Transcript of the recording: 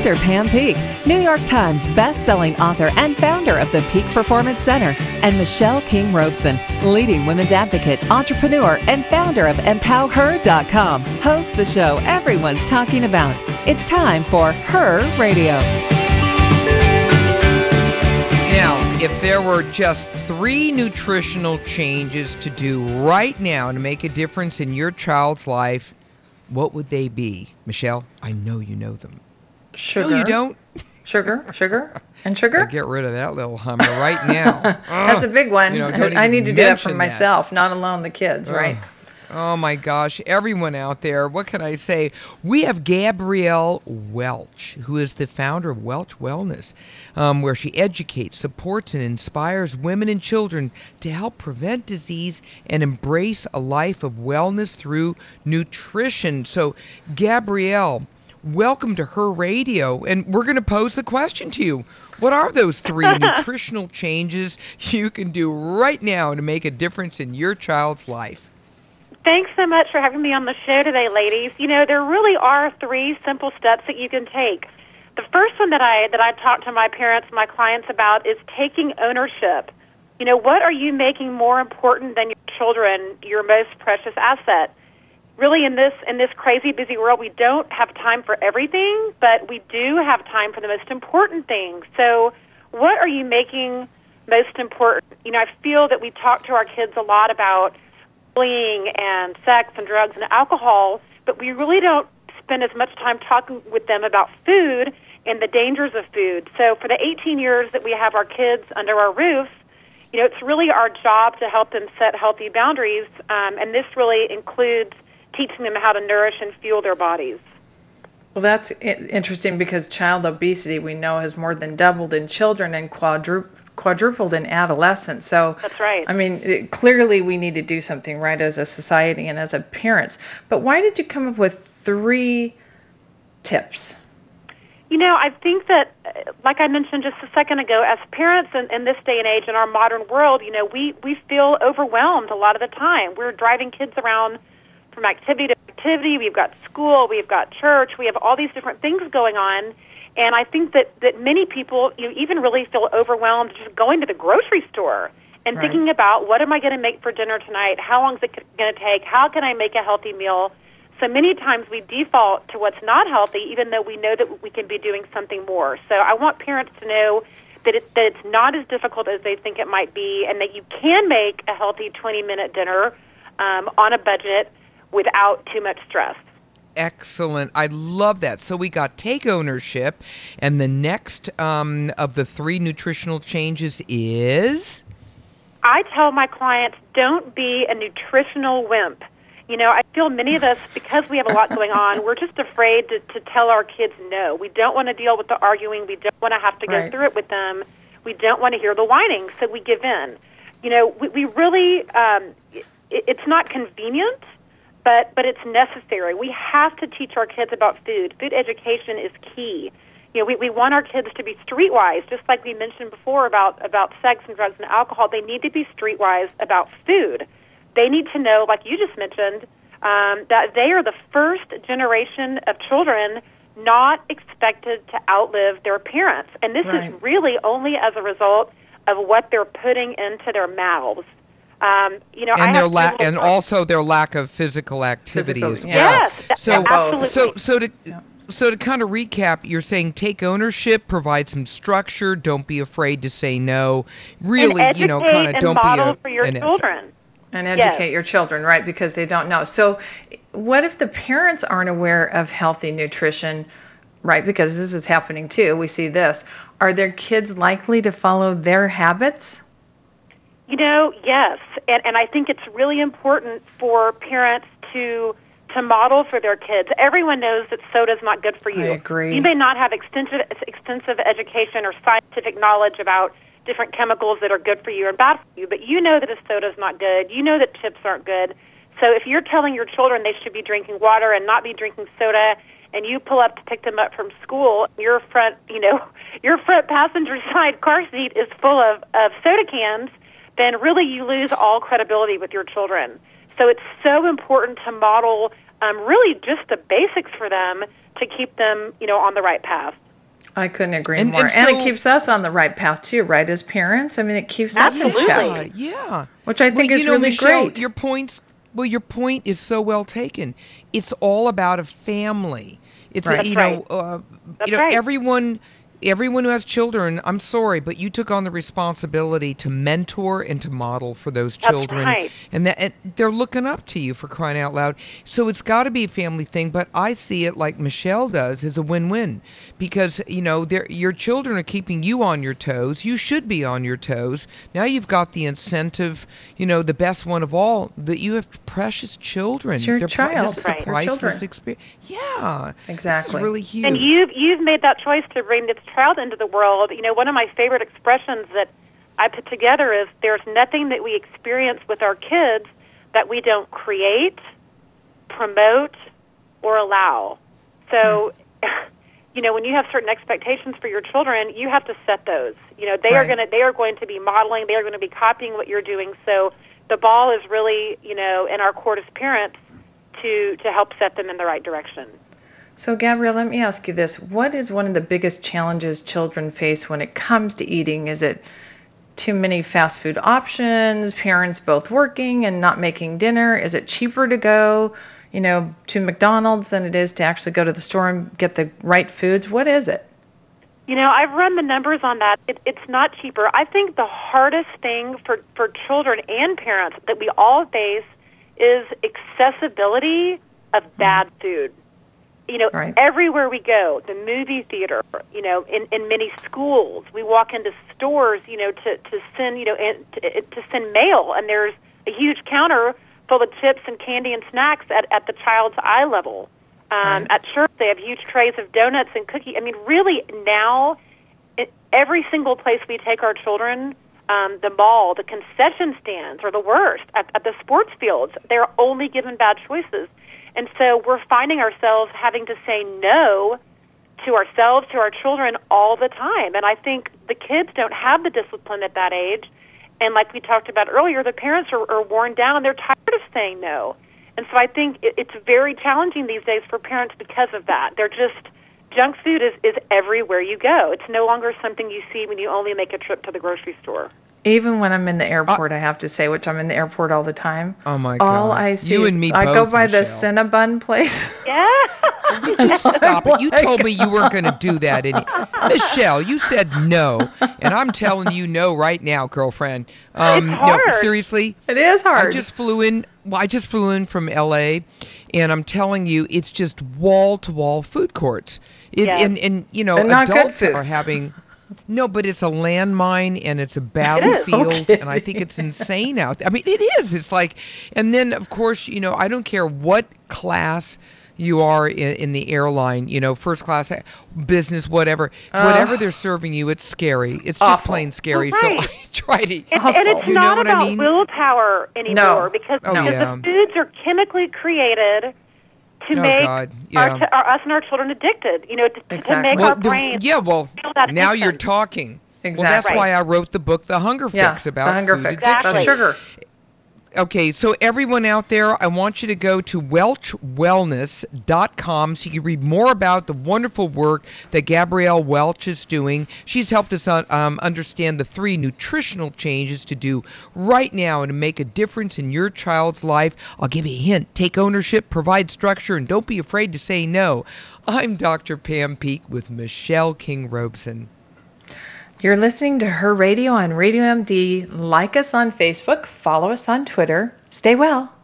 Dr. Pam Peak, New York Times best-selling author and founder of the Peak Performance Center, and Michelle King Robeson, leading women's advocate, entrepreneur, and founder of EmpowerHer.com, hosts the show everyone's talking about. It's time for Her Radio. Now, if there were just 3 nutritional changes to do right now to make a difference in your child's life, what would they be? Michelle, I know you know them. Sugar. No, you don't. Sugar, and sugar. Get rid of that little hummer right now. That's a big one. I need to do that for myself, not alone the kids, right? Oh my gosh, everyone out there, what can I say? We have Gabrielle Welch, who is the founder of Welch Wellness, where she educates, supports, and inspires women and children to help prevent disease and embrace a life of wellness through nutrition. So, Gabrielle, welcome to Her Radio, and we're going to pose the question to you. What are those 3 nutritional changes you can do right now to make a difference in your child's life? Thanks so much for having me on the show today, ladies. You know, there really are 3 simple steps that you can take. The first one that I talk to my parents, my clients about is taking ownership. You know, what are you making more important than your children, your most precious asset? Really, in this crazy, busy world, we don't have time for everything, but we do have time for the most important things. So what are you making most important? You know, I feel that we talk to our kids a lot about bullying and sex and drugs and alcohol, but we really don't spend as much time talking with them about food and the dangers of food. So for the 18 years that we have our kids under our roof, you know, it's really our job to help them set healthy boundaries, and this really includes teaching them how to nourish and fuel their bodies. Well, that's interesting because child obesity, we know, has more than doubled in children and quadrupled in adolescents. So that's right. I mean, clearly we need to do something, right, as a society and as a parents. But why did you come up with 3 tips? You know, I think that, like I mentioned just a second ago, as parents in this day and age in our modern world, you know, we feel overwhelmed a lot of the time. We're driving kids around from activity to activity. We've got school, we've got church, we have all these different things going on. And I think that many people, you know, even really feel overwhelmed just going to the grocery store and thinking about, what am I going to make for dinner tonight? How long is it going to take? How can I make a healthy meal? So many times we default to what's not healthy, even though we know that we can be doing something more. So I want parents to know that it's not as difficult as they think it might be, and that you can make a healthy 20-minute dinner on a budget without too much stress. Excellent. I love that. So we got take ownership, and the next of the 3 nutritional changes is? I tell my clients, don't be a nutritional wimp. You know, I feel many of us, because we have a lot going on, we're just afraid to tell our kids no. We don't want to deal with the arguing. We don't want to have to go through it with them. We don't want to hear the whining, so we give in. You know, we really, it's not convenient, but it's necessary. We have to teach our kids about food. Food education is key. You know, we want our kids to be streetwise, just like we mentioned before about sex and drugs and alcohol. They need to be streetwise about food. They need to know, like you just mentioned, that they are the first generation of children not expected to outlive their parents. And this is really only as a result of what they're putting into their mouths. You know, and and also their lack of physical activity as well. Yes, absolutely. So to kind of recap, you're saying take ownership, provide some structure, don't be afraid to say no. Really, and you know, kind of don't model be for your children. And educate your children, right? Because they don't know. So, what if the parents aren't aware of healthy nutrition, right? Because this is happening too. We see this. Are their kids likely to follow their habits? You know, yes, and I think it's really important for parents to model for their kids. Everyone knows that soda is not good for you. I agree. You may not have extensive education or scientific knowledge about different chemicals that are good for you and bad for you, but you know that a soda is not good. You know that chips aren't good. So if you're telling your children they should be drinking water and not be drinking soda, and you pull up to pick them up from school, your front passenger side car seat is full of soda cans, then really you lose all credibility with your children. So it's so important to model really just the basics for them to keep them, you know, on the right path. I couldn't agree And- more. and And so- it keeps us on the right path too, right? As parents, I mean, it keeps us in Absolutely. check, Yeah. which I think Well, is really Michelle, great. your point is so well taken. It's all about a family. It's Right. you That's know, That's you know, right. everyone who has children, I'm sorry, but you took on the responsibility to mentor and to model for those That's children, right. and they're looking up to you, for crying out loud. So it's got to be a family thing, but I see it like Michelle does as a win-win, because your children are keeping you on your toes. You should be on your toes. Now you've got the incentive, the best one of all, that you have precious children. It's your They're child, This is Right. a your priceless children. experience. Yeah. Exactly. This is really huge. And you've made that choice to bring this child into the world. One of my favorite expressions that I put together is there's nothing that we experience with our kids that we don't create, promote, or allow. So, when you have certain expectations for your children, you have to set those. They are Right. they are going to be modeling, they are going to be copying what you're doing. So the ball is really, in our court as parents to help set them in the right direction. So, Gabrielle, let me ask you this. What is one of the biggest challenges children face when it comes to eating? Is it too many fast food options, parents both working and not making dinner? Is it cheaper to go, to McDonald's than it is to actually go to the store and get the right foods? What is it? I've run the numbers on that. It's not cheaper. I think the hardest thing for children and parents that we all face is accessibility of bad food. Right. Everywhere we go, the movie theater, in many schools, we walk into stores, to send, to send mail, and there's a huge counter full of chips and candy and snacks at the child's eye level. Right. At church, they have huge trays of donuts and cookies. I mean, really, now, every single place we take our children, the mall, the concession stands are the worst. At the sports fields, they're only given bad choices. And so we're finding ourselves having to say no to ourselves, to our children all the time. And I think the kids don't have the discipline at that age. And like we talked about earlier, the parents are worn down and they're tired of saying no. And so I think it's very challenging these days for parents because of that. Junk food is everywhere you go. It's no longer something you see when you only make a trip to the grocery store. Even when I'm in the airport, I have to say, which I'm in the airport all the time. Oh my God! All I see You is and me I both, go by the Michelle. Cinnabon place. Yeah. Just stop it. You Like- told me you weren't going to do that. Michelle, you said no. And I'm telling you no right now, girlfriend. It's hard. No, seriously. It is hard. I just flew in from LA, and I'm telling you, it's just wall-to-wall food courts. Yes. And not good adults food. are having... No, but it's a landmine and it's a It is. battlefield, Okay. and I think it's insane out there. I mean, it is. It's like, and then of course, I don't care what class you are in the airline, first class, business, whatever they're serving you, it's scary. It's just Awful. plain scary. Well, right. So I try to. And it's You know not what I about mean? willpower anymore No. because, Oh, because yeah. the foods are chemically created to Oh, make God, yeah. us and our children addicted, to Exactly. make Well, our brains yeah, well, feel that now you're addiction. talking. Exactly. Well, that's why I wrote the book, The Hunger yeah, Fix, about the hunger food fix. addiction. That's sugar. Okay, so everyone out there, I want you to go to welchwellness.com so you can read more about the wonderful work that Gabrielle Welch is doing. She's helped us understand the 3 nutritional changes to do right now and to make a difference in your child's life. I'll give you a hint. Take ownership, provide structure, and don't be afraid to say no. I'm Dr. Pam Peek with Michelle King-Robeson. You're listening to Her Radio on Radio MD. Like us on Facebook. Follow us on Twitter. Stay well.